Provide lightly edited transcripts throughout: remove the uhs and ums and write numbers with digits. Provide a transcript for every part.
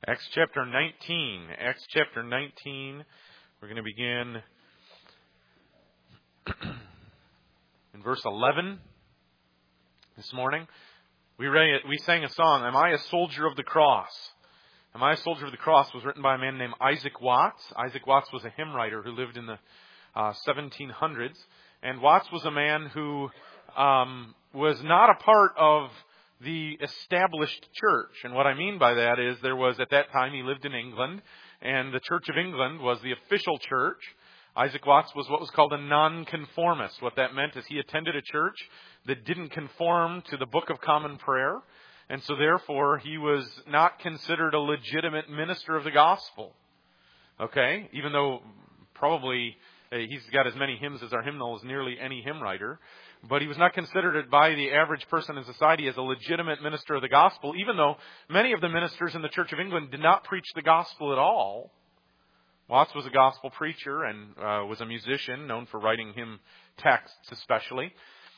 Acts chapter 19. Acts chapter 19. We're going to begin in verse 11 this morning. We sang a song, Am I a Soldier of the Cross? Am I a Soldier of the Cross was written by a man named Isaac Watts. Isaac Watts was a hymn writer who lived in the 1700s. And Watts was a man who was not a part of the established church. And what I mean by that is there was, at that time, he lived in England, and the Church of England was the official church. Isaac Watts was what was called a nonconformist. What that meant is he attended a church that didn't conform to the Book of Common Prayer, and so therefore he was not considered a legitimate minister of the gospel. Okay? Even though probably he's got as many hymns as our hymnal as nearly any hymn writer. But he was not considered by the average person in society as a legitimate minister of the gospel, even though many of the ministers in the Church of England did not preach the gospel at all. Watts was a gospel preacher and was a musician, known for writing hymn texts especially.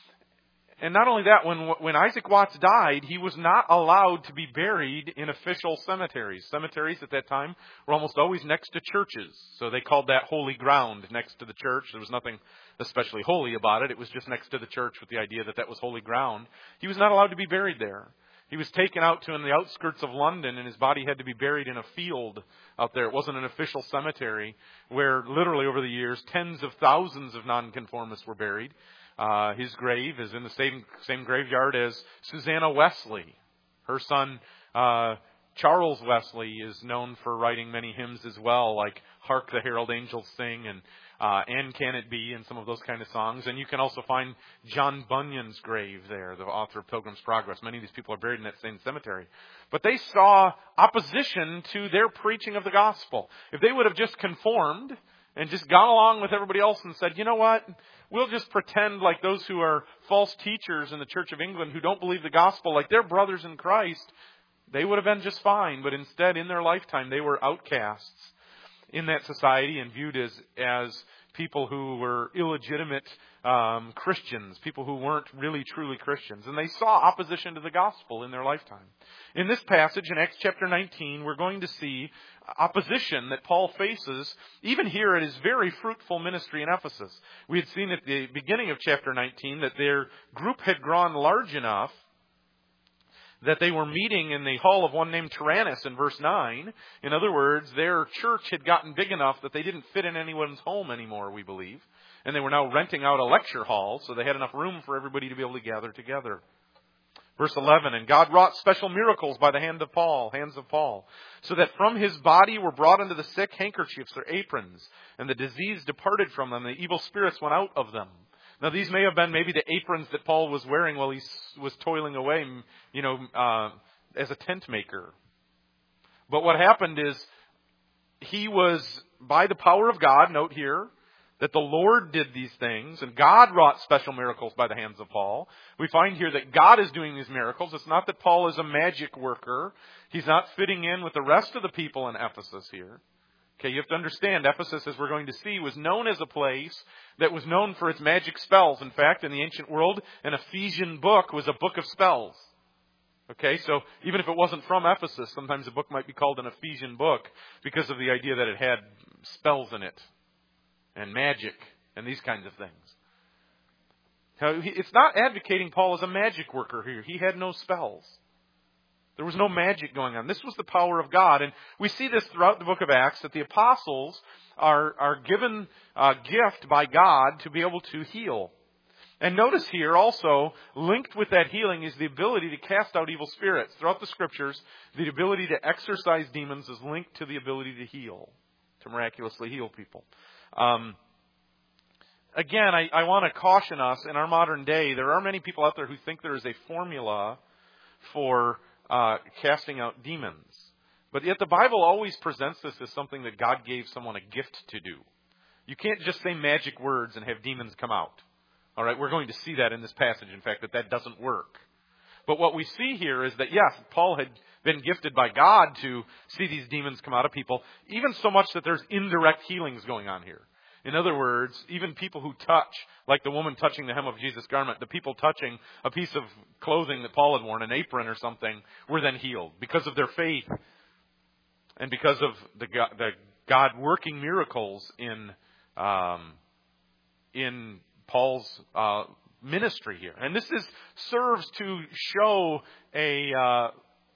And not only that, when Isaac Watts died, he was not allowed to be buried in official cemeteries. Cemeteries at that time were almost always next to churches. So they called that holy ground next to the church. There was nothing especially holy about it. It was just next to the church with the idea that that was holy ground. He was not allowed to be buried there. He was taken out to the outskirts of London, and his body had to be buried in a field out there. It wasn't an official cemetery where literally over the years tens of thousands of nonconformists were buried. His grave is in the same graveyard as Susanna Wesley. Her son, Charles Wesley, is known for writing many hymns as well, like Hark the Herald Angels Sing and Can It Be, and some of those kind of songs. And you can also find John Bunyan's grave there, the author of Pilgrim's Progress. Many of these people are buried in that same cemetery. But they saw opposition to their preaching of the gospel. If they would have just conformed and just gone along with everybody else and said, you know what, we'll just pretend like those who are false teachers in the Church of England who don't believe the gospel, like they're brothers in Christ, they would have been just fine. But instead, in their lifetime, they were outcasts in that society and viewed as people who were illegitimate Christians, people who weren't really truly Christians. And they saw opposition to the gospel in their lifetime. In this passage, in Acts chapter 19, we're going to see opposition that Paul faces, even here at his very fruitful ministry in Ephesus. We had seen at the beginning of chapter 19 that their group had grown large enough that they were meeting in the hall of one named Tyrannus in verse 9. In other words, their church had gotten big enough that they didn't fit in anyone's home anymore, we believe. And they were now renting out a lecture hall, so they had enough room for everybody to be able to gather together. Verse 11, and God wrought special miracles by the hands of Paul, so that from his body were brought unto the sick handkerchiefs or aprons, and the disease departed from them, and the evil spirits went out of them. Now, these may have been maybe the aprons that Paul was wearing while he was toiling away, as a tent maker. But what happened is he was, by the power of God, note here, that the Lord did these things, and God wrought special miracles by the hands of Paul. We find here that God is doing these miracles. It's not that Paul is a magic worker. He's not fitting in with the rest of the people in Ephesus here. Okay, you have to understand, Ephesus, as we're going to see, was known as a place that was known for its magic spells. In fact, in the ancient world, an Ephesian book was a book of spells. Okay, so even if it wasn't from Ephesus, sometimes a book might be called an Ephesian book because of the idea that it had spells in it and magic and these kinds of things. Now, it's not advocating Paul as a magic worker here. He had no spells. There was no magic going on. This was the power of God. And we see this throughout the book of Acts, that the apostles are given a gift by God to be able to heal. And notice here also, linked with that healing is the ability to cast out evil spirits. Throughout the Scriptures, the ability to exorcise demons is linked to the ability to heal, to miraculously heal people. Again, I want to caution us, in our modern day, there are many people out there who think there is a formula for casting out demons. But yet the Bible always presents this as something that God gave someone a gift to do. You can't just say magic words and have demons come out. All right, we're going to see that in this passage, in fact, that doesn't work. But what we see here is that, yes, Paul had been gifted by God to see these demons come out of people, even so much that there's indirect healings going on here. In other words, even people who touch, like the woman touching the hem of Jesus' garment, the people touching a piece of clothing that Paul had worn, an apron or something, were then healed because of their faith and because of the God working miracles in Paul's ministry here. And this serves to show an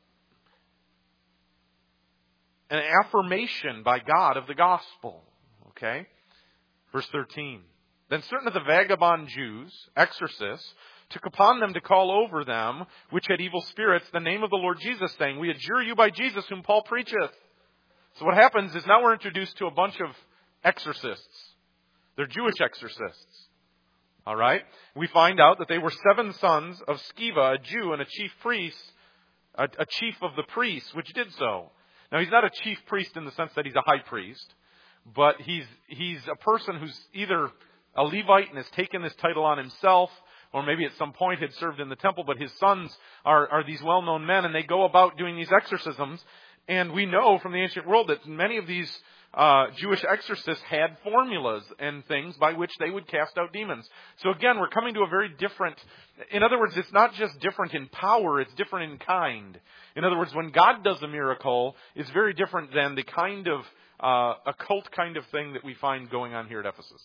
affirmation by God of the gospel. Okay? Verse 13. Then certain of the vagabond Jews, exorcists, took upon them to call over them, which had evil spirits, the name of the Lord Jesus, saying, We adjure you by Jesus, whom Paul preacheth. So what happens is now we're introduced to a bunch of exorcists. They're Jewish exorcists. All right? We find out that they were 7 sons of Sceva, a Jew, and a chief priest, a chief of the priests, which did so. Now, he's not a chief priest in the sense that he's a high priest, but he's a person who's either a Levite and has taken this title on himself, or maybe at some point had served in the temple, but his sons are these well-known men, and they go about doing these exorcisms. And we know from the ancient world that many of these Jewish exorcists had formulas and things by which they would cast out demons. So again, we're coming to a very different, in other words, it's not just different in power, it's different in kind. In other words, when God does a miracle, it's very different than the kind of occult kind of thing that we find going on here at Ephesus.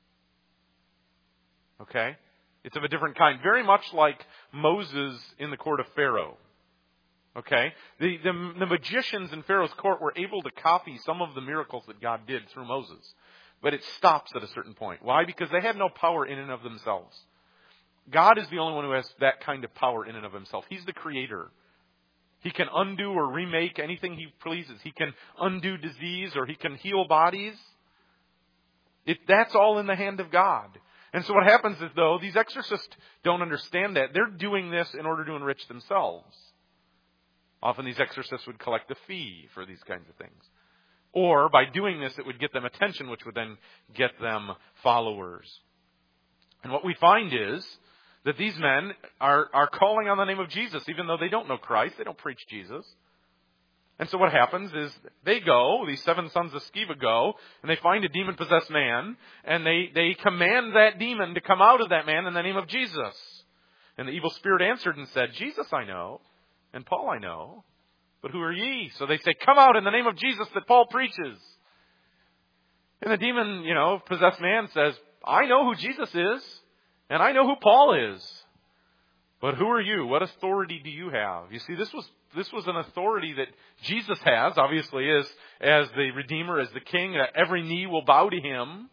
Okay? It's of a different kind. Very much like Moses in the court of Pharaoh. Okay? The magicians in Pharaoh's court were able to copy some of the miracles that God did through Moses. But it stops at a certain point. Why? Because they had no power in and of themselves. God is the only one who has that kind of power in and of himself. He's the creator. He can undo or remake anything he pleases. He can undo disease or he can heal bodies. That's all in the hand of God. And so what happens is, though, these exorcists don't understand that. They're doing this in order to enrich themselves. Often these exorcists would collect a fee for these kinds of things. Or by doing this, it would get them attention, which would then get them followers. And what we find is that these men are calling on the name of Jesus, even though they don't know Christ. They don't preach Jesus. And so what happens is they go, these 7 sons of Sceva go, and they find a demon-possessed man, and they command that demon to come out of that man in the name of Jesus. And the evil spirit answered and said, Jesus I know, and Paul I know, but who are ye? So they say, come out in the name of Jesus that Paul preaches. And the demon, possessed man says, I know who Jesus is, and I know who Paul is. But who are you? What authority do you have? You see, this was an authority that Jesus has, obviously, as the Redeemer, as the King. That every knee will bow to him.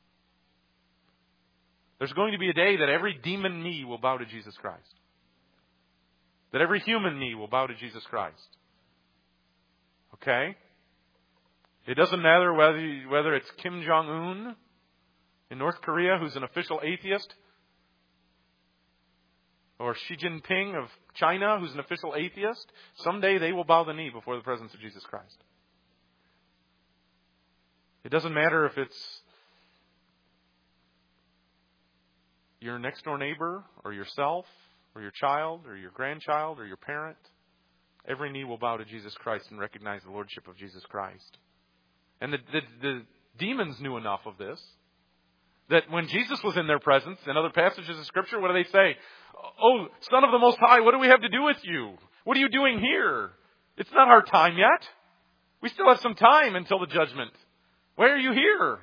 There's going to be a day that every demon knee will bow to Jesus Christ. That every human knee will bow to Jesus Christ. Okay? It doesn't matter whether it's Kim Jong-un in North Korea, who's an official atheist, or Xi Jinping of China, who's an official atheist. Someday they will bow the knee before the presence of Jesus Christ. It doesn't matter if it's your next door neighbor, or yourself, or your child, or your grandchild, or your parent. Every knee will bow to Jesus Christ and recognize the lordship of Jesus Christ. And the demons knew enough of this, that when Jesus was in their presence, in other passages of Scripture, what do they say? Oh, Son of the Most High, what do we have to do with you? What are you doing here? It's not our time yet. We still have some time until the judgment. Why are you here?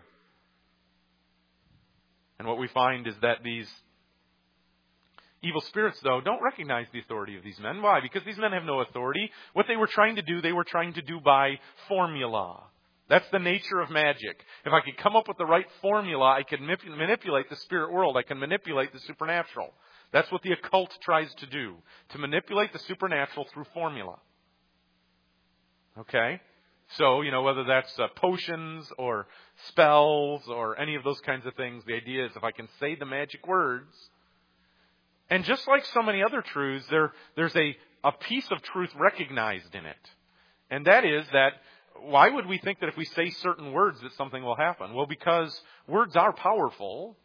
And what we find is that these evil spirits, though, don't recognize the authority of these men. Why? Because these men have no authority. What they were trying to do by formula. That's the nature of magic. If I could come up with the right formula, I could manipulate the spirit world. I can manipulate the supernatural. That's what the occult tries to do. To manipulate the supernatural through formula. Okay? So, whether that's potions or spells or any of those kinds of things, the idea is if I can say the magic words. And just like so many other truths, there's a piece of truth recognized in it. And that is that, why would we think that if we say certain words that something will happen? Well, because words are powerful.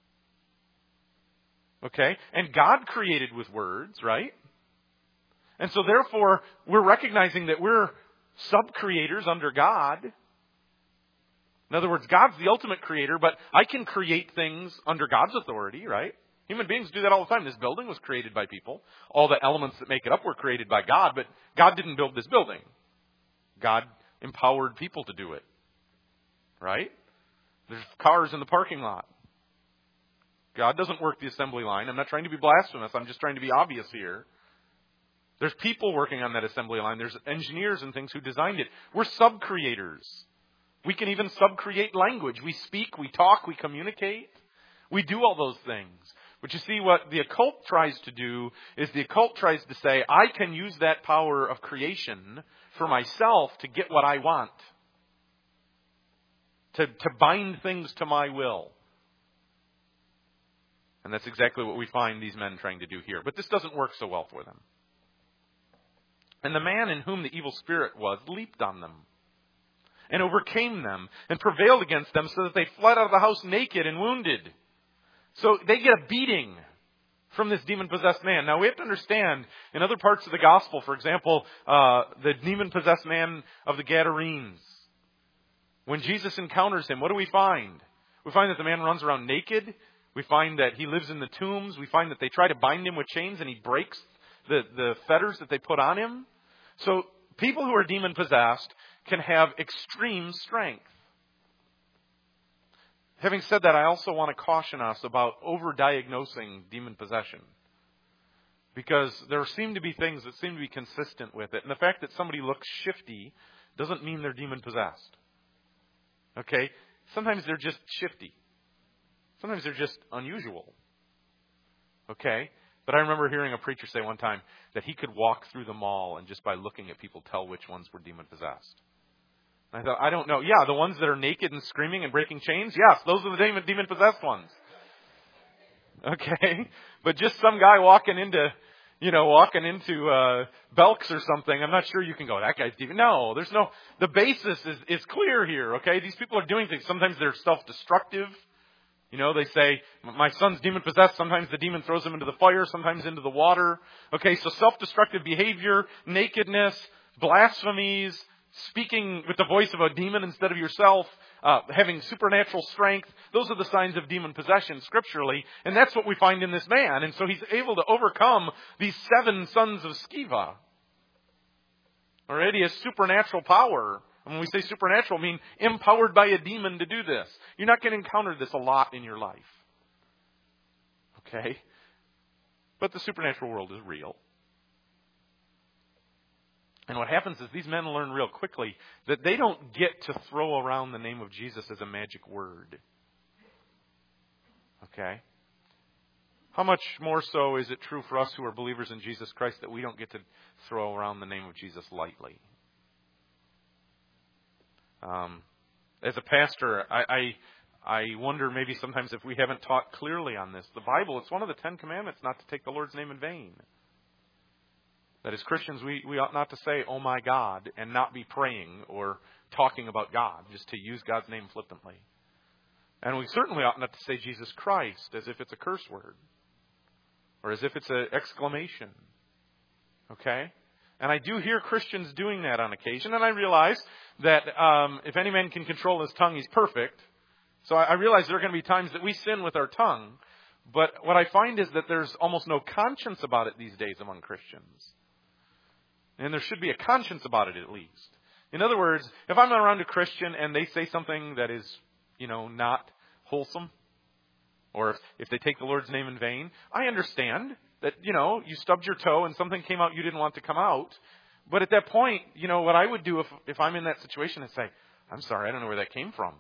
Okay? And God created with words, right? And so therefore, we're recognizing that we're sub-creators under God. In other words, God's the ultimate creator, but I can create things under God's authority, right? Human beings do that all the time. This building was created by people. All the elements that make it up were created by God, but God didn't build this building. God empowered people to do it. Right? There's cars in the parking lot. God doesn't work the assembly line. I'm not trying to be blasphemous. I'm just trying to be obvious here. There's people working on that assembly line. There's engineers and things who designed it. We're sub-creators. We can even sub-create language. We speak, we talk, we communicate. We do all those things. But you see, what the occult tries to do is the occult tries to say, I can use that power of creation for myself to get what I want. To bind things to my will. And that's exactly what we find these men trying to do here. But this doesn't work so well for them. And the man in whom the evil spirit was leaped on them and overcame them and prevailed against them so that they fled out of the house naked and wounded. So they get a beating from this demon-possessed man. Now we have to understand, in other parts of the gospel, for example, the demon-possessed man of the Gadarenes, when Jesus encounters him, what do we find? We find that the man runs around naked. We find that he lives in the tombs. We find that they try to bind him with chains and he breaks the fetters that they put on him. So people who are demon-possessed can have extreme strength. Having said that, I also want to caution us about over-diagnosing demon possession. Because there seem to be things that seem to be consistent with it. And the fact that somebody looks shifty doesn't mean they're demon-possessed. Okay? Sometimes they're just shifty. Sometimes they're just unusual. Okay? But I remember hearing a preacher say one time that he could walk through the mall and just by looking at people tell which ones were demon-possessed. And I thought, I don't know. Yeah, the ones that are naked and screaming and breaking chains, yes, those are the demon-possessed ones. Okay? But just some guy walking into Belk's or something, I'm not sure you can go, that guy's demon. No, there's no, the basis is clear here, okay? These people are doing things. Sometimes they're self-destructive. You know, they say, my son's demon-possessed. Sometimes the demon throws him into the fire, sometimes into the water. Okay, so self-destructive behavior, nakedness, blasphemies, speaking with the voice of a demon instead of yourself, having supernatural strength. Those are the signs of demon possession scripturally. And that's what we find in this man. And so he's able to overcome these 7 sons of Sceva. Already has supernatural power. And when we say supernatural, I mean empowered by a demon to do this. You're not going to encounter this a lot in your life. Okay? But the supernatural world is real. And what happens is these men learn real quickly that they don't get to throw around the name of Jesus as a magic word. Okay? How much more so is it true for us who are believers in Jesus Christ that we don't get to throw around the name of Jesus lightly? As a pastor, I wonder maybe sometimes if we haven't taught clearly on this. The Bible, it's one of the 10 Commandments not to take the Lord's name in vain. That as Christians, we ought not to say, oh my God, and not be praying or talking about God, just to use God's name flippantly. And we certainly ought not to say Jesus Christ as if it's a curse word. Or as if it's an exclamation. Okay? And I do hear Christians doing that on occasion, and I realize that if any man can control his tongue, he's perfect. So I realize there are going to be times that we sin with our tongue, but what I find is that there's almost no conscience about it these days among Christians. And there should be a conscience about it at least. In other words, if I'm around a Christian and they say something that is, not wholesome, or if they take the Lord's name in vain, I understand that, you stubbed your toe and something came out you didn't want to come out. But at that point, what I would do if I'm in that situation is say, I'm sorry, I don't know where that came from.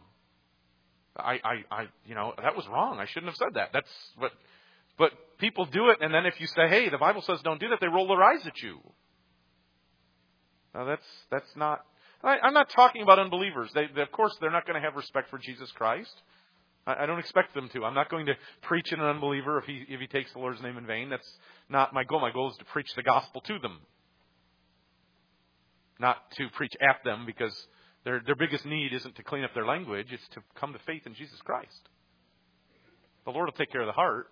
That was wrong. I shouldn't have said that. But people do it, and then if you say, hey, the Bible says don't do that, they roll their eyes at you. Now that's not, I'm not talking about unbelievers. Of course, they're not going to have respect for Jesus Christ. I don't expect them to. I'm not going to preach an unbeliever if he takes the Lord's name in vain. That's not my goal. My goal is to preach the gospel to them. Not to preach at them, because their biggest need isn't to clean up their language. It's to come to faith in Jesus Christ. The Lord will take care of the heart.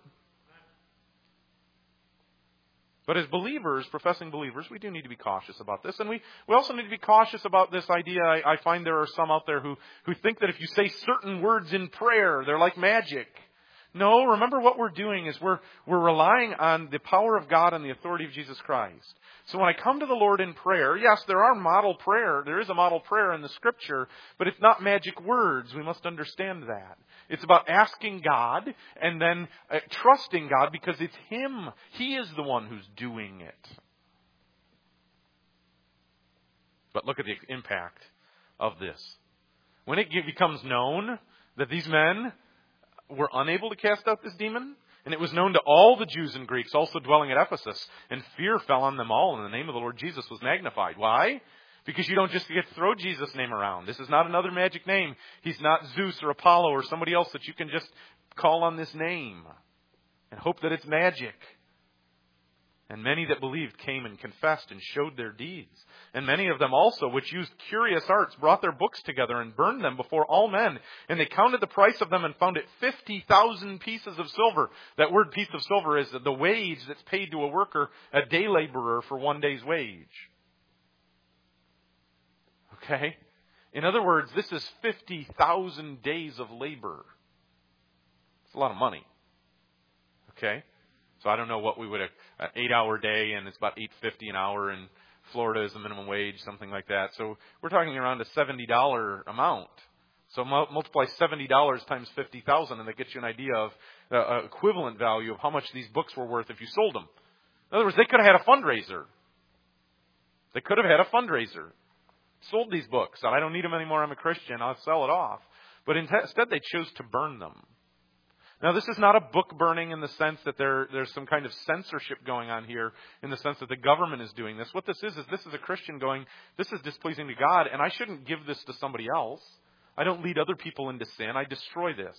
But as believers, professing believers, we do need to be cautious about this. And we also need to be cautious about this idea. I find there are some out there who think that if you say certain words in prayer, they're like magic. No, remember what we're doing is we're relying on the power of God and the authority of Jesus Christ. So when I come to the Lord in prayer, yes, there is a model prayer in the Scripture, but it's not magic words. We must understand that. It's about asking God and then trusting God because it's Him. He is the one who's doing it. But look at the impact of this. When it becomes known that these men were unable to cast out this demon, and it was known to all the Jews and Greeks also dwelling at Ephesus, and fear fell on them all, and the name of the Lord Jesus was magnified. Why? Because you don't just get to throw Jesus' name around. This is not another magic name. He's not Zeus or Apollo or somebody else that you can just call on this name and hope that it's magic. And many that believed came and confessed and showed their deeds. And many of them also, which used curious arts, brought their books together and burned them before all men. And they counted the price of them and found it 50,000 pieces of silver. That word piece of silver is the wage that's paid to a worker, a day laborer for one day's wage. Okay? In other words, this is 50,000 days of labor. It's a lot of money. Okay? So I don't know what we would have, an 8-hour day, and it's about $8.50 an hour in Florida is the minimum wage, something like that. So we're talking around a $70 amount. So multiply $70 times 50,000, and that gets you an idea of the equivalent value of how much these books were worth if you sold them. In other words, they could have had a fundraiser. They could have had a fundraiser. Sold these books. I don't need them anymore. I'm a Christian. I'll sell it off. But instead, they chose to burn them. Now, this is not a book burning in the sense that there's some kind of censorship going on here, in the sense that the government is doing this. What this is a Christian going, this is displeasing to God, and I shouldn't give this to somebody else. I don't lead other people into sin. I destroy this.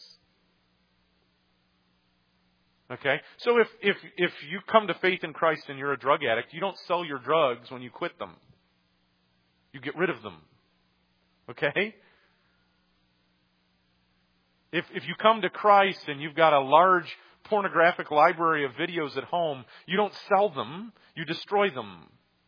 Okay? So if you come to faith in Christ and you're a drug addict, you don't sell your drugs when you quit them. You get rid of them. Okay? If you come to Christ and you've got a large pornographic library of videos at home, you don't sell them, you destroy them.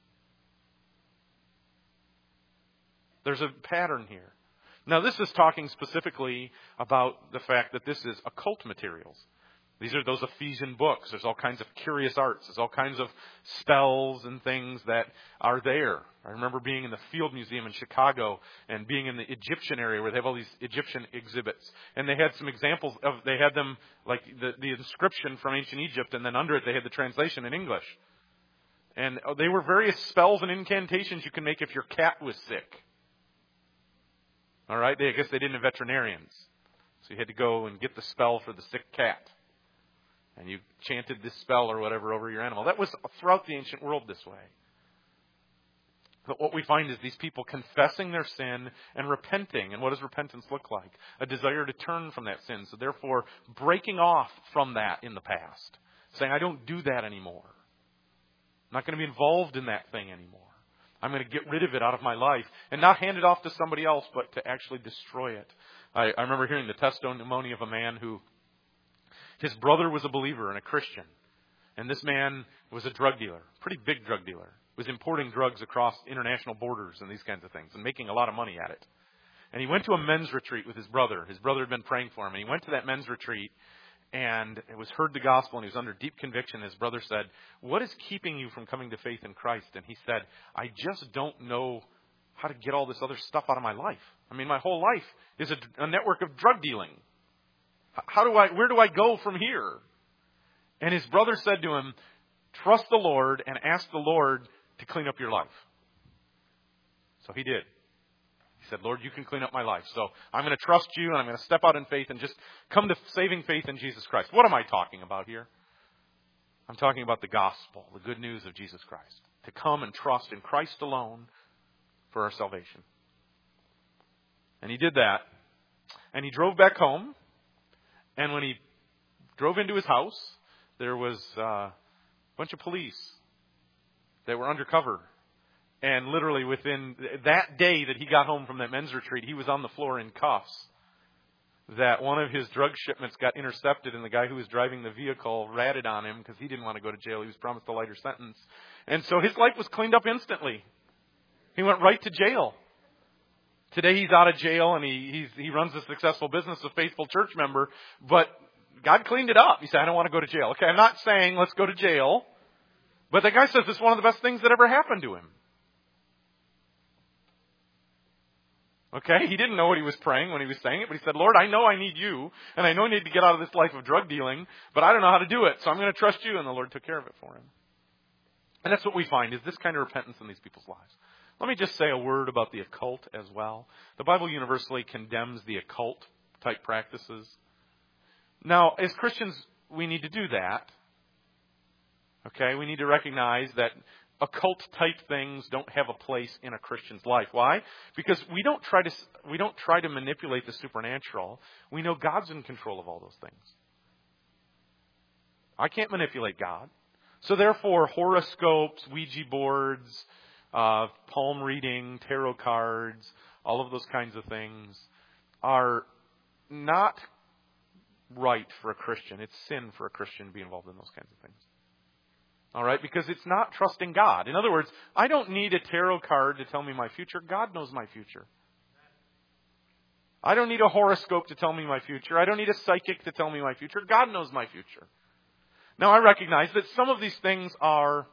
There's a pattern here. Now, this is talking specifically about the fact that this is occult materials. These are those Ephesian books. There's all kinds of curious arts. There's all kinds of spells and things that are there. I remember being in the Field Museum in Chicago and being in the Egyptian area where they have all these Egyptian exhibits. And they had some examples of, they had them like the inscription from ancient Egypt, and then under it they had the translation in English. And they were various spells and incantations you can make if your cat was sick. All right? I guess they didn't have veterinarians. So you had to go and get the spell for the sick cat. And you chanted this spell or whatever over your animal. That was throughout the ancient world this way. But what we find is these people confessing their sin and repenting. And what does repentance look like? A desire to turn from that sin. So therefore, breaking off from that in the past. Saying, I don't do that anymore. I'm not going to be involved in that thing anymore. I'm going to get rid of it out of my life. And not hand it off to somebody else, but to actually destroy it. I remember hearing the testimony of a man who, his brother was a believer and a Christian. And this man was a drug dealer, pretty big drug dealer. Was importing drugs across international borders and these kinds of things and making a lot of money at it. And he went to a men's retreat with his brother. His brother had been praying for him. And he went to that men's retreat and it was heard the gospel and he was under deep conviction. His brother said, what is keeping you from coming to faith in Christ? And he said, I just don't know how to get all this other stuff out of my life. I mean, my whole life is a network of drug dealing. Where do I go from here? And his brother said to him, trust the Lord and ask the Lord to clean up your life. So he did. He said, Lord, you can clean up my life. So I'm going to trust you and I'm going to step out in faith and just come to saving faith in Jesus Christ. What am I talking about here? I'm talking about the gospel, the good news of Jesus Christ. To come and trust in Christ alone for our salvation. And he did that. And he drove back home. And when he drove into his house, there was a bunch of police that were undercover. And literally within that day that he got home from that men's retreat, he was on the floor in cuffs. That one of his drug shipments got intercepted and the guy who was driving the vehicle ratted on him because he didn't want to go to jail. He was promised a lighter sentence. And so his life was cleaned up instantly. He went right to jail. Today he's out of jail and he runs a successful business, a faithful church member. But God cleaned it up. He said, I don't want to go to jail. Okay, I'm not saying let's go to jail. But the guy says it's one of the best things that ever happened to him. Okay, he didn't know what he was praying when he was saying it, but he said, Lord, I know I need you, and I know I need to get out of this life of drug dealing, but I don't know how to do it, so I'm going to trust you. And the Lord took care of it for him. And that's what we find, is this kind of repentance in these people's lives. Let me just say a word about the occult as well. The Bible universally condemns the occult type practices. Now, as Christians, we need to do that. Okay, we need to recognize that occult type things don't have a place in a Christian's life. Why? Because we don't try to manipulate the supernatural. We know God's in control of all those things. I can't manipulate God. So therefore, horoscopes, Ouija boards, palm reading, tarot cards, all of those kinds of things are not right for a Christian. It's sin for a Christian to be involved in those kinds of things. All right? Because it's not trusting God. In other words, I don't need a tarot card to tell me my future. God knows my future. I don't need a horoscope to tell me my future. I don't need a psychic to tell me my future. God knows my future. Now, I recognize that some of these things are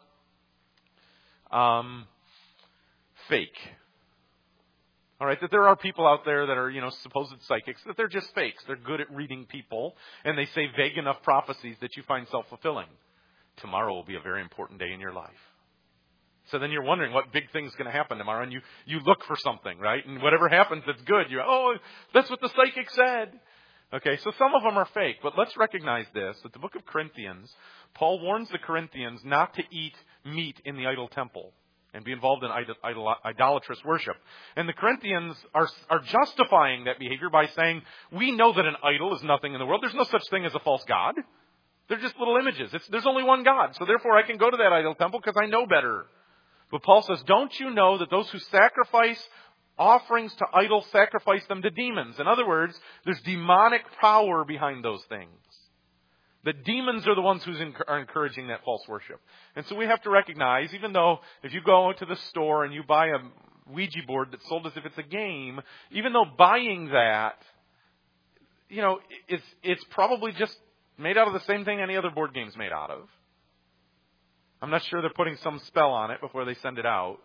fake. All right, that there are people out there that are, supposed psychics, that they're just fakes. They're good at reading people, and they say vague enough prophecies that you find self-fulfilling. Tomorrow will be a very important day in your life. So then you're wondering what big thing's going to happen tomorrow, and you look for something, right? And whatever happens that's good, that's what the psychic said. Okay, so some of them are fake, but let's recognize this. At the book of Corinthians, Paul warns the Corinthians not to eat meat in the idol temple and be involved in idolatrous worship. And the Corinthians are justifying that behavior by saying, we know that an idol is nothing in the world. There's no such thing as a false god. They're just little images. There's only one God. So therefore I can go to that idol temple because I know better. But Paul says, don't you know that those who sacrifice offerings to idols sacrifice them to demons? In other words, there's demonic power behind those things. The demons are the ones who are encouraging that false worship. And so we have to recognize, even though if you go to the store and you buy a Ouija board that's sold as if it's a game, even though buying that, it's probably just made out of the same thing any other board game's made out of. I'm not sure they're putting some spell on it before they send it out.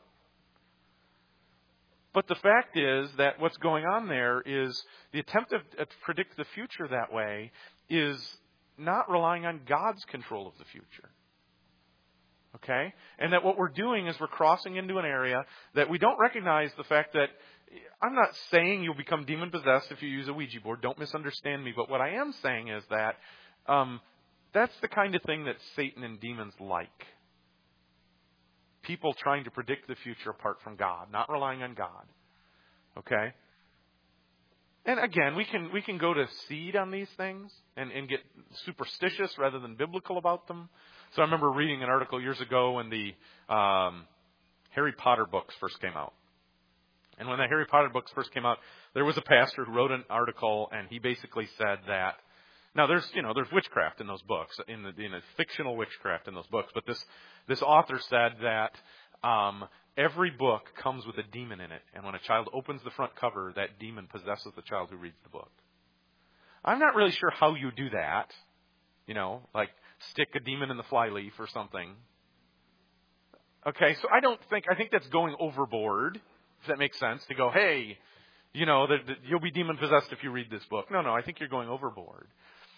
But the fact is that what's going on there is the attempt to predict the future that way is not relying on God's control of the future. Okay? And that what we're doing is we're crossing into an area that we don't recognize the fact that, I'm not saying you'll become demon-possessed if you use a Ouija board. Don't misunderstand me. But what I am saying is that that's the kind of thing that Satan and demons like. People trying to predict the future apart from God, not relying on God. Okay? And again, we can go to seed on these things and get superstitious rather than biblical about them. So I remember reading an article years ago when the Harry Potter books first came out. And when the Harry Potter books first came out, there was a pastor who wrote an article, and he basically said that, now there's witchcraft in those books, in the fictional witchcraft in those books, but this author said that every book comes with a demon in it, and when a child opens the front cover, that demon possesses the child who reads the book. I'm not really sure how you do that, like stick a demon in the flyleaf or something. Okay, so I think that's going overboard, if that makes sense, to go, hey, you'll be demon-possessed if you read this book. No, I think you're going overboard.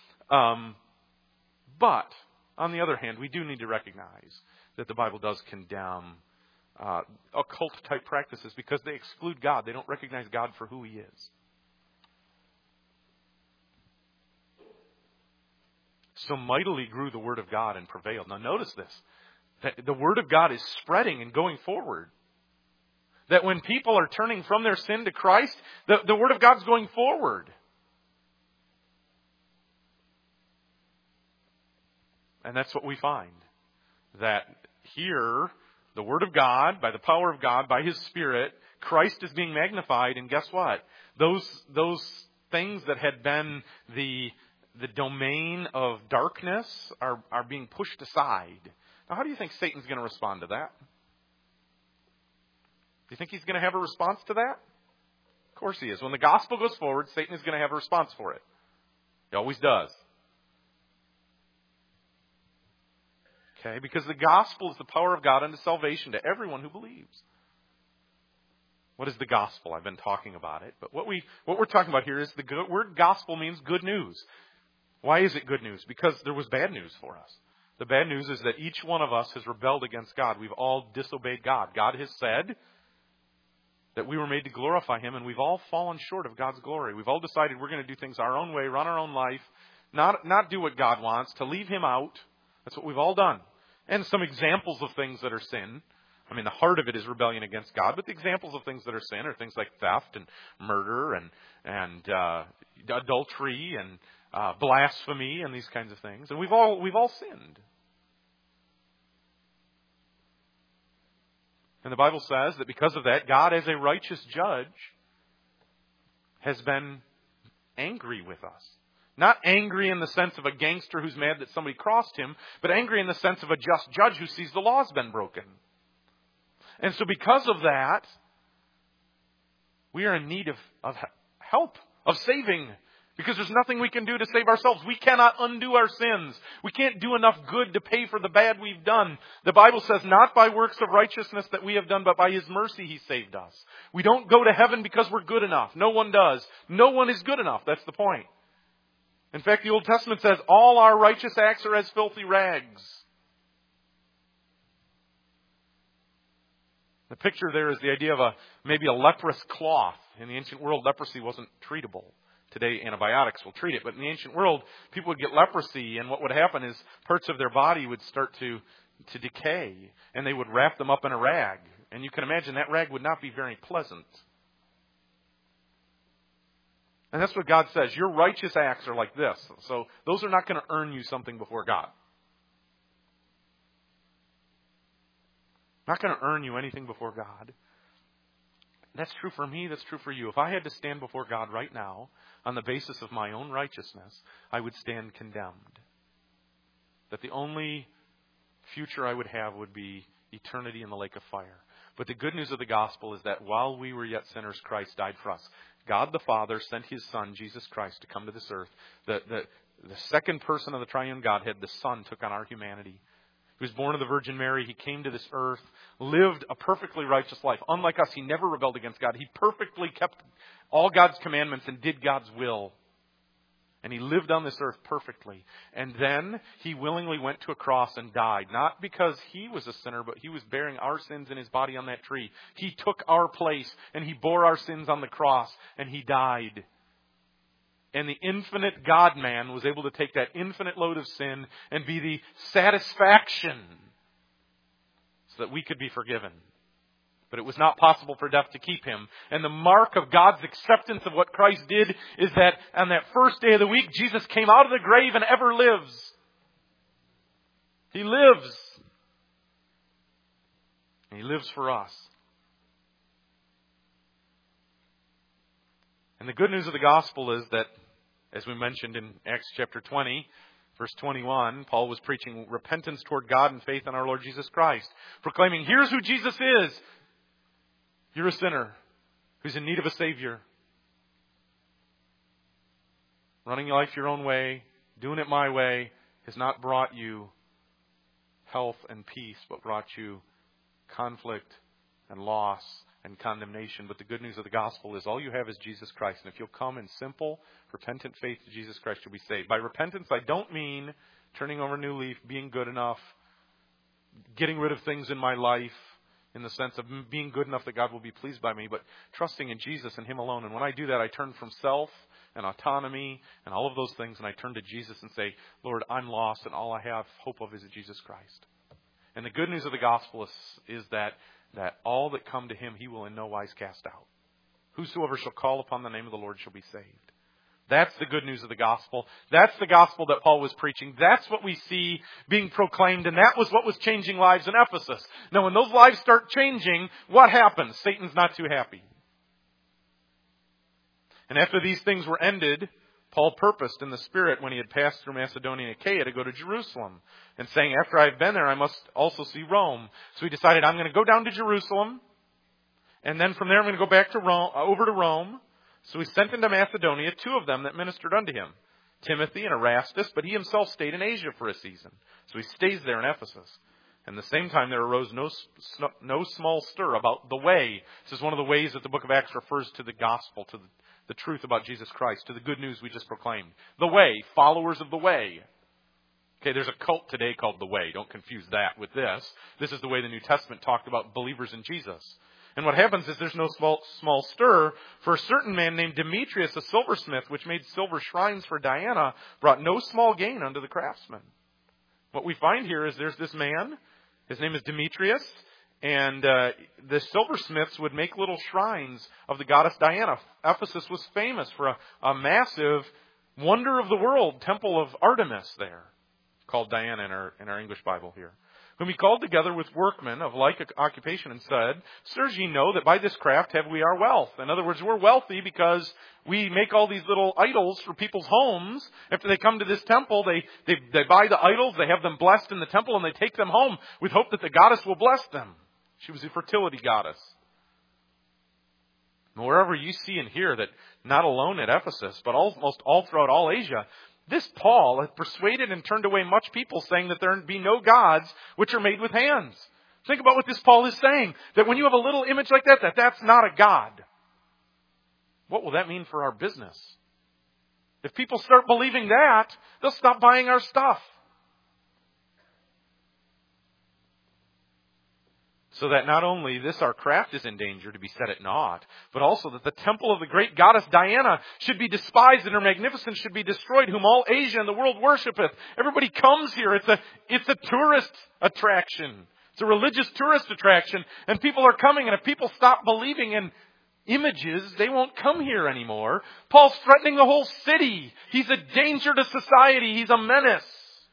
But, on the other hand, we do need to recognize that the Bible does condemn occult-type practices because they exclude God. They don't recognize God for who He is. So mightily grew the Word of God and prevailed. Now notice this. That the Word of God is spreading and going forward. That when people are turning from their sin to Christ, the Word of God's going forward. And that's what we find. That here, the Word of God, by the power of God, by His Spirit, Christ is being magnified. And guess what? Those things that had been the domain of darkness are being pushed aside. Now, how do you think Satan's going to respond to that? Do you think he's going to have a response to that? Of course he is. When the gospel goes forward, Satan is going to have a response for it. He always does. Okay? Because the gospel is the power of God unto salvation to everyone who believes. What is the gospel? I've been talking about it. But what we're talking about here is the word gospel means good news. Why is it good news? Because there was bad news for us. The bad news is that each one of us has rebelled against God. We've all disobeyed God. God has said that we were made to glorify Him, and we've all fallen short of God's glory. We've all decided we're going to do things our own way, run our own life, not do what God wants, to leave Him out. That's what we've all done. And some examples of things that are sin. I mean, the heart of it is rebellion against God, but the examples of things that are sin are things like theft and murder and adultery and blasphemy and these kinds of things. And we've all sinned. And the Bible says that because of that, God, as a righteous judge, has been angry with us. Not angry in the sense of a gangster who's mad that somebody crossed him, but angry in the sense of a just judge who sees the law's been broken. And so because of that, we are in need of help, of saving. Because there's nothing we can do to save ourselves. We cannot undo our sins. We can't do enough good to pay for the bad we've done. The Bible says, not by works of righteousness that we have done, but by His mercy He saved us. We don't go to heaven because we're good enough. No one does. No one is good enough. That's the point. In fact, the Old Testament says, all our righteous acts are as filthy rags. The picture there is the idea of maybe a leprous cloth. In the ancient world, leprosy wasn't treatable. Today, antibiotics will treat it. But in the ancient world, people would get leprosy, and what would happen is parts of their body would start to decay, and they would wrap them up in a rag. And you can imagine that rag would not be very pleasant. And that's what God says. Your righteous acts are like this. So those are not going to earn you something before God. Not going to earn you anything before God. That's true for me. That's true for you. If I had to stand before God right now on the basis of my own righteousness, I would stand condemned. That the only future I would have would be eternity in the lake of fire. But the good news of the gospel is that while we were yet sinners, Christ died for us. God the Father sent His Son, Jesus Christ, to come to this earth. The second person of the triune Godhead, the Son, took on our humanity. He was born of the Virgin Mary. He came to this earth, lived a perfectly righteous life. Unlike us, He never rebelled against God. He perfectly kept all God's commandments and did God's will. And He lived on this earth perfectly. And then He willingly went to a cross and died. Not because He was a sinner, but He was bearing our sins in His body on that tree. He took our place and He bore our sins on the cross and He died. And the infinite God-man was able to take that infinite load of sin and be the satisfaction so that we could be forgiven. But it was not possible for death to keep Him. And the mark of God's acceptance of what Christ did is that on that first day of the week, Jesus came out of the grave and ever lives. He lives. And He lives for us. And the good news of the gospel is that, as we mentioned in Acts chapter 20, verse 21, Paul was preaching repentance toward God and faith in our Lord Jesus Christ. Proclaiming, here's who Jesus is. You're a sinner who's in need of a Savior. Running your life your own way, doing it my way, has not brought you health and peace, but brought you conflict and loss and condemnation. But the good news of the gospel is all you have is Jesus Christ. And if you'll come in simple, repentant faith to Jesus Christ, you'll be saved. By repentance, I don't mean turning over a new leaf, being good enough, getting rid of things in my life in the sense of being good enough that God will be pleased by me, but trusting in Jesus and Him alone. And when I do that, I turn from self and autonomy and all of those things, and I turn to Jesus and say, Lord, I'm lost, and all I have hope of is Jesus Christ. And the good news of the gospel is that all that come to Him, He will in no wise cast out. Whosoever shall call upon the name of the Lord shall be saved. That's the good news of the gospel. That's the gospel that Paul was preaching. That's what we see being proclaimed, and that was what was changing lives in Ephesus. Now, when those lives start changing, what happens? Satan's not too happy. And after these things were ended, Paul purposed in the Spirit, when he had passed through Macedonia and Achaia, to go to Jerusalem, and saying, after I've been there, I must also see Rome. So he decided, I'm going to go down to Jerusalem, and then from there I'm going to go back to Rome, over to Rome. So he sent into Macedonia 2 of them that ministered unto him, Timothy and Erastus, but he himself stayed in Asia for a season. So he stays there in Ephesus. And at the same time, there arose no small stir about the way. This is one of the ways that the book of Acts refers to the gospel, to the truth about Jesus Christ, to the good news we just proclaimed. The way, followers of the way. Okay, there's a cult today called the Way. Don't confuse that with this. This is the way the New Testament talked about believers in Jesus. And what happens is there's no small stir, for a certain man named Demetrius, a silversmith, which made silver shrines for Diana, brought no small gain unto the craftsmen. What we find here is there's this man, his name is Demetrius, and the silversmiths would make little shrines of the goddess Diana. Ephesus was famous for a massive wonder of the world temple of Artemis there, called Diana in our English Bible here, whom he called together with workmen of like occupation and said, Sirs, ye know that by this craft have we our wealth. In other words, we're wealthy because we make all these little idols for people's homes. After they come to this temple, they buy the idols, they have them blessed in the temple, and they take them home with hope that the goddess will bless them. She was a fertility goddess. And wherever you see and hear that, not alone at Ephesus, but almost all throughout all Asia, this Paul had persuaded and turned away much people, saying that there be no gods which are made with hands. Think about what this Paul is saying, that when you have a little image like that, that's not a god. What will that mean for our business? If people start believing that, they'll stop buying our stuff. So that not only this our craft is in danger to be set at naught, but also that the temple of the great goddess Diana should be despised and her magnificence should be destroyed, whom all Asia and the world worshipeth. Everybody comes here. It's a tourist attraction. It's a religious tourist attraction. And people are coming, and if people stop believing in images, they won't come here anymore. Paul's threatening the whole city. He's a danger to society. He's a menace.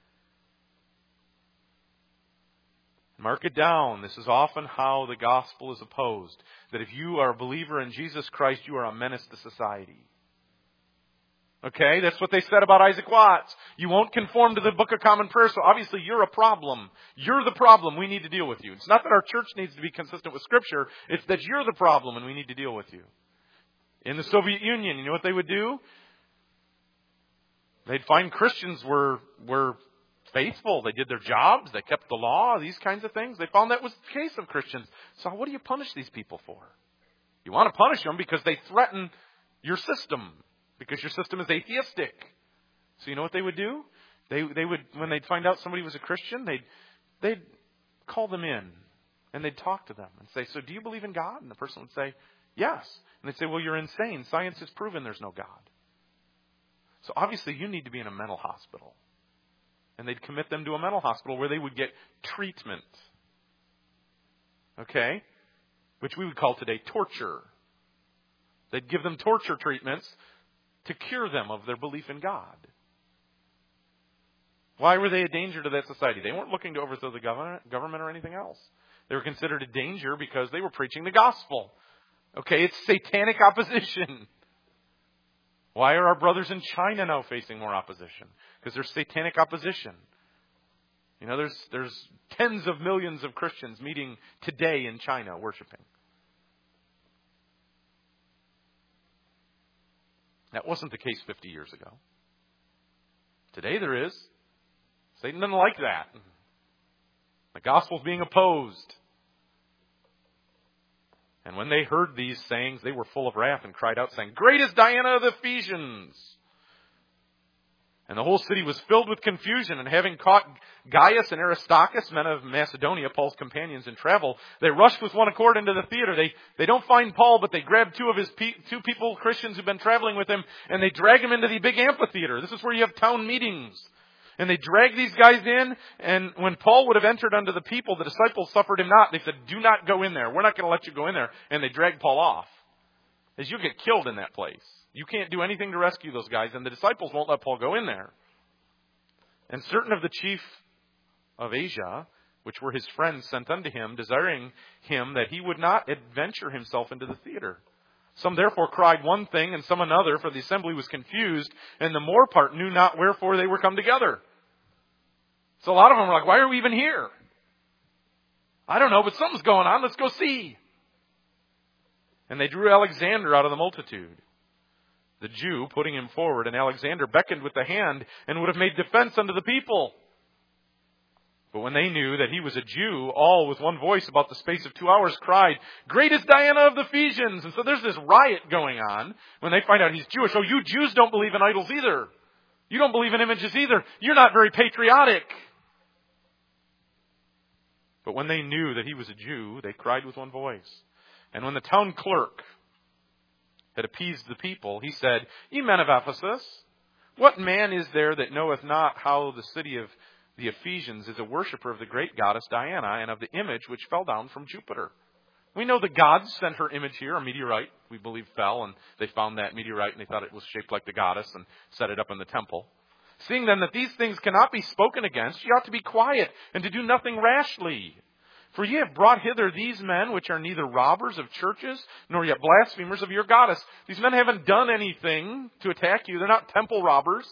Mark it down. This is often how the gospel is opposed. That if you are a believer in Jesus Christ, you are a menace to society. Okay? That's what they said about Isaac Watts. You won't conform to the Book of Common Prayer, so obviously you're a problem. You're the problem. We need to deal with you. It's not that our church needs to be consistent with Scripture. It's that you're the problem and we need to deal with you. In the Soviet Union, you know what they would do? They'd find Christians were faithful. They did their jobs. They kept the law, these kinds of things. They found that was the case of Christians. So what do you punish these people for? You want to punish them because they threaten your system, because your system is atheistic. So you know what they would do? They would, when they'd find out somebody was a Christian, they'd call them in and they'd talk to them and say, so do you believe in God? And the person would say, yes. And they'd say, well, you're insane. Science has proven there's no God. So obviously you need to be in a mental hospital. And they'd commit them to a mental hospital where they would get treatment. Okay? Which we would call today torture. They'd give them torture treatments to cure them of their belief in God. Why were they a danger to that society? They weren't looking to overthrow the government or anything else. They were considered a danger because they were preaching the gospel. Okay, it's satanic opposition. Why are our brothers in China now facing more opposition? Because there's satanic opposition. You know, there's tens of millions of Christians meeting today in China worshiping. That wasn't the case 50 years ago. Today there is. Satan doesn't like that. The gospel's being opposed. And when they heard these sayings, they were full of wrath and cried out, saying, Great is Diana of the Ephesians! And the whole city was filled with confusion. And having caught Gaius and Aristarchus, men of Macedonia, Paul's companions in travel, they rushed with one accord into the theater. They don't find Paul, but they grab two of his two people, Christians who've been traveling with him, and they drag him into the big amphitheater. This is where you have town meetings. And they drag these guys in, and when Paul would have entered unto the people, the disciples suffered him not. They said, do not go in there. We're not going to let you go in there. And they dragged Paul off. As you'll get killed in that place. You can't do anything to rescue those guys, and the disciples won't let Paul go in there. And certain of the chief of Asia, which were his friends, sent unto him, desiring him that he would not adventure himself into the theater. Some therefore cried one thing, and some another, for the assembly was confused, and the more part knew not wherefore they were come together. So a lot of them were like, why are we even here? I don't know, but something's going on. Let's go see. And they drew Alexander out of the multitude. the Jew, putting him forward, and Alexander beckoned with the hand and would have made defense unto the people. But when they knew that he was a Jew, all with one voice about the space of 2 hours cried, "Great is Diana of the Ephesians!" And so there's this riot going on when they find out he's Jewish. Oh, you Jews don't believe in idols either. You don't believe in images either. You're not very patriotic. But when they knew that he was a Jew, they cried with one voice. And when the town clerk had appeased the people, he said, "Ye men of Ephesus, what man is there that knoweth not how the city of the Ephesians is a worshipper of the great goddess Diana and of the image which fell down from Jupiter? We know the gods sent her image here, a meteorite, we believe, fell, and they found that meteorite and they thought it was shaped like the goddess and set it up in the temple. Seeing then that these things cannot be spoken against, ye ought to be quiet and to do nothing rashly. For ye have brought hither these men, which are neither robbers of churches, nor yet blasphemers of your goddess." These men haven't done anything to attack you. They're not temple robbers.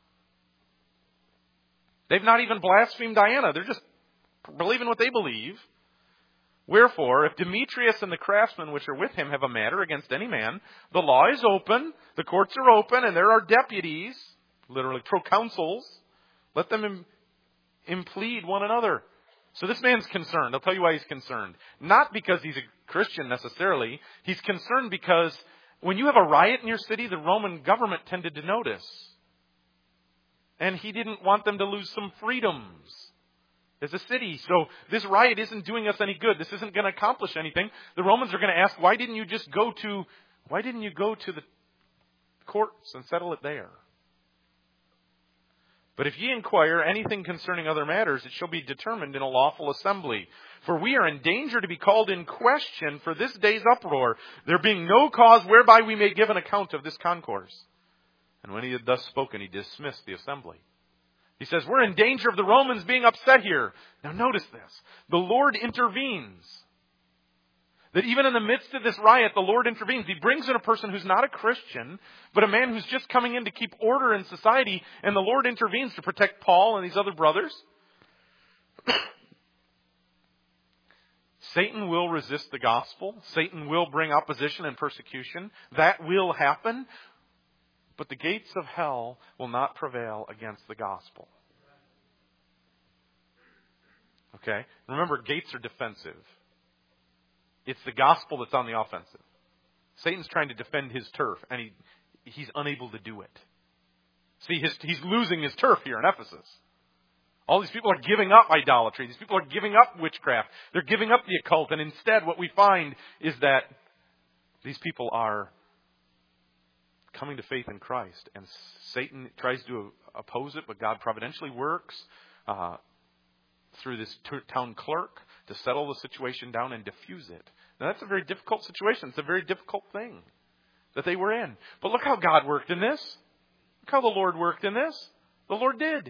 They've not even blasphemed Diana. They're just believing what they believe. "Wherefore, if Demetrius and the craftsmen which are with him have a matter against any man, the law is open, the courts are open, and there are deputies," literally proconsuls, "let them implead one another." So this man's concerned. I'll tell you why he's concerned. Not because he's a Christian necessarily. He's concerned because when you have a riot in your city, the Roman government tended to notice. And he didn't want them to lose some freedoms as a city. So this riot isn't doing us any good. This isn't going to accomplish anything. The Romans are going to ask, why didn't you go to the courts and settle it there? "But if ye inquire anything concerning other matters, it shall be determined in a lawful assembly. For we are in danger to be called in question for this day's uproar, there being no cause whereby we may give an account of this concourse." And when he had thus spoken, he dismissed the assembly. He says, we're in danger of the Romans being upset here. Now notice this. The Lord intervenes. That even in the midst of this riot, the Lord intervenes. He brings in a person who's not a Christian, but a man who's just coming in to keep order in society, and the Lord intervenes to protect Paul and these other brothers. Satan will resist the gospel. Satan will bring opposition and persecution. That will happen. But the gates of hell will not prevail against the gospel. Okay? Remember, gates are defensive. It's the gospel that's on the offensive. Satan's trying to defend his turf, and he's unable to do it. See, he's losing his turf here in Ephesus. All these people are giving up idolatry. These people are giving up witchcraft. They're giving up the occult. And instead, what we find is that these people are coming to faith in Christ. And Satan tries to oppose it, but God providentially works through this town clerk to settle the situation down and diffuse it. Now, that's a very difficult situation. It's a very difficult thing that they were in. But look how God worked in this. Look how the Lord worked in this. The Lord did.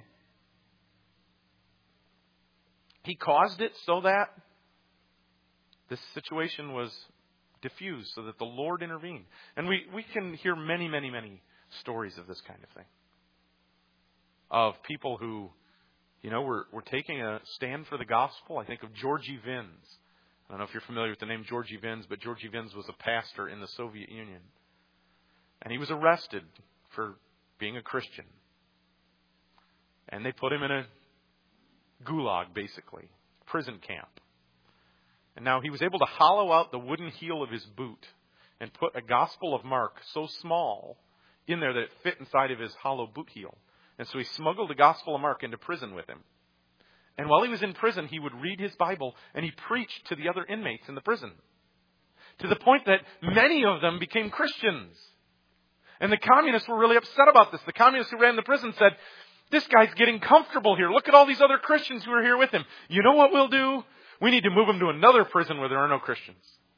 He caused it so that this situation was diffused, so that the Lord intervened. And we can hear many, many, many stories of this kind of thing. Of people who, were taking a stand for the gospel. I think of Georgy Vins. I don't know if you're familiar with the name Georgy Vins, but Georgy Vins was a pastor in the Soviet Union. And he was arrested for being a Christian. And they put him in a gulag, basically, prison camp. And now he was able to hollow out the wooden heel of his boot and put a Gospel of Mark so small in there that it fit inside of his hollow boot heel. And so he smuggled the Gospel of Mark into prison with him. And while he was in prison, he would read his Bible and he preached to the other inmates in the prison. To the point that many of them became Christians. And the communists were really upset about this. The communists who ran the prison said, this guy's getting comfortable here. Look at all these other Christians who are here with him. You know what we'll do? We need to move him to another prison where there are no Christians.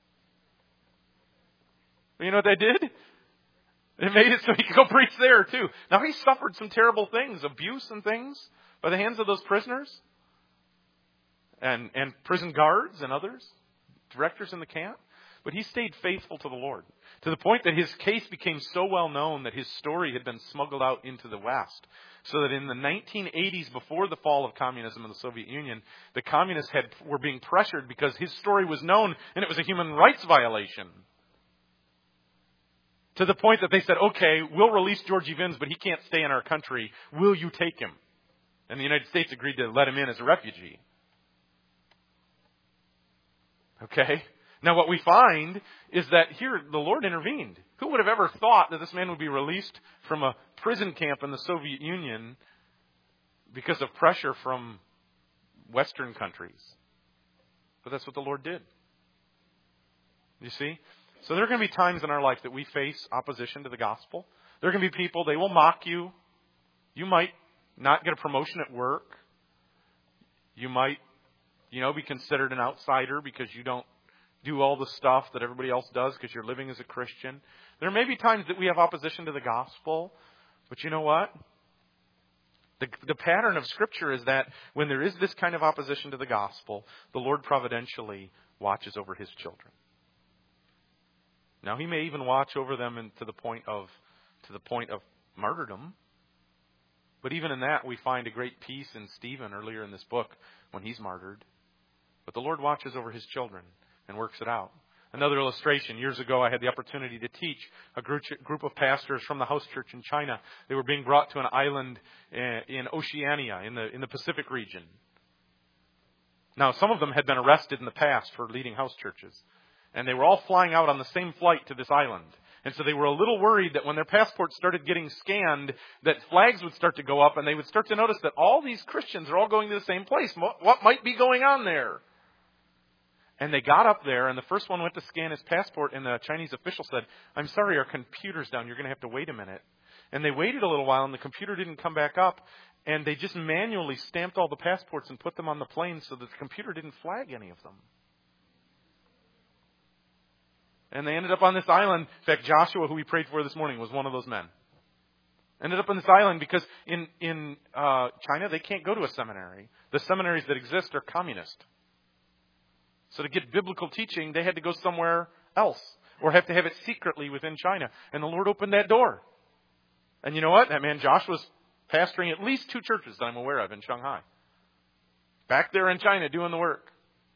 You know what they did? They made it so he could go preach there too. Now he suffered some terrible things, abuse and things, by the hands of those prisoners. And prison guards and others, directors in the camp. But he stayed faithful to the Lord. To the point that his case became so well known that his story had been smuggled out into the West. So that in the 1980s, before the fall of communism in the Soviet Union, the communists were being pressured because his story was known and it was a human rights violation. To the point that they said, okay, we'll release Georgie Vins, but he can't stay in our country. Will you take him? And the United States agreed to let him in as a refugee. Okay? Now what we find is that here the Lord intervened. Who would have ever thought that this man would be released from a prison camp in the Soviet Union because of pressure from Western countries? But that's what the Lord did. You see? So there are going to be times in our life that we face opposition to the gospel. There are going to be people, they will mock you. You might not get a promotion at work. You might, be considered an outsider because you don't do all the stuff that everybody else does because you're living as a Christian. There may be times that we have opposition to the gospel. But you know what? The pattern of Scripture is that when there is this kind of opposition to the gospel, the Lord providentially watches over His children. Now, He may even watch over them to the point of martyrdom. But even in that, we find a great peace in Stephen earlier in this book when he's martyred. But the Lord watches over His children and works it out. Another illustration. Years ago, I had the opportunity to teach a group of pastors from the house church in China. They were being brought to an island in Oceania, in the Pacific region. Now, some of them had been arrested in the past for leading house churches. And they were all flying out on the same flight to this island. And so they were a little worried that when their passports started getting scanned, that flags would start to go up and they would start to notice that all these Christians are all going to the same place. What might be going on there? And they got up there, and the first one went to scan his passport, and the Chinese official said, "I'm sorry, our computer's down. You're going to have to wait a minute." And they waited a little while, and the computer didn't come back up, and they just manually stamped all the passports and put them on the plane so that the computer didn't flag any of them. And they ended up on this island. In fact, Joshua, who we prayed for this morning, was one of those men. Ended up on this island because in China, they can't go to a seminary. The seminaries that exist are communist. So to get biblical teaching, they had to go somewhere else or have to have it secretly within China. And the Lord opened that door. And you know what? That man Josh was pastoring at least 2 churches that I'm aware of in Shanghai. Back there in China doing the work.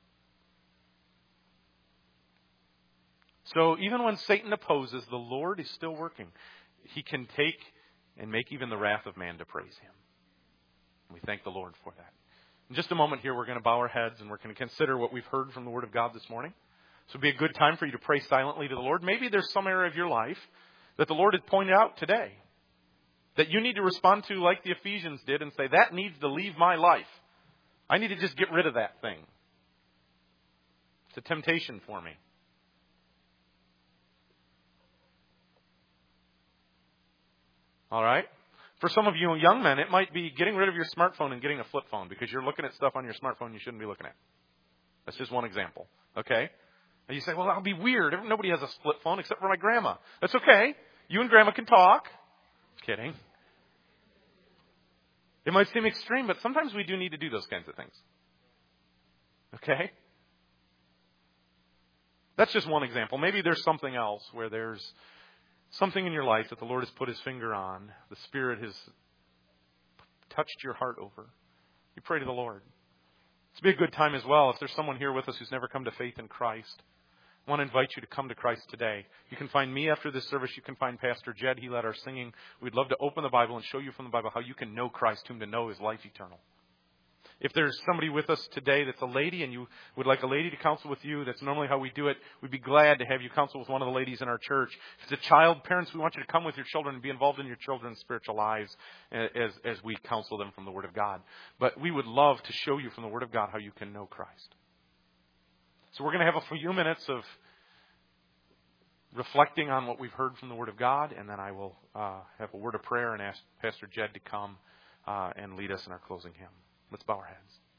So even when Satan opposes, the Lord is still working. He can take and make even the wrath of man to praise Him. We thank the Lord for that. In just a moment here, we're going to bow our heads and we're going to consider what we've heard from the Word of God this morning. So it'd be a good time for you to pray silently to the Lord. Maybe there's some area of your life that the Lord had pointed out today that you need to respond to like the Ephesians did and say, that needs to leave my life. I need to just get rid of that thing. It's a temptation for me. All right? For some of you young men, it might be getting rid of your smartphone and getting a flip phone because you're looking at stuff on your smartphone you shouldn't be looking at. That's just one example. Okay? And you say, well, that'll be weird. Nobody has a flip phone except for my grandma. That's okay. You and grandma can talk. Kidding. It might seem extreme, but sometimes we do need to do those kinds of things. Okay? That's just one example. Maybe there's something else where there's something in your life that the Lord has put His finger on. The Spirit has touched your heart over. You pray to the Lord. It's be a good time as well. If there's someone here with us who's never come to faith in Christ, I want to invite you to come to Christ today. You can find me after this service. You can find Pastor Jed. He led our singing. We'd love to open the Bible and show you from the Bible how you can know Christ, whom to know is life eternal. If there's somebody with us today that's a lady and you would like a lady to counsel with you, that's normally how we do it. We'd be glad to have you counsel with one of the ladies in our church. If it's a child, parents, we want you to come with your children and be involved in your children's spiritual lives as we counsel them from the Word of God. But we would love to show you from the Word of God how you can know Christ. So we're going to have a few minutes of reflecting on what we've heard from the Word of God, and then I will have a word of prayer and ask Pastor Jed to come and lead us in our closing hymn. Let's bow our heads.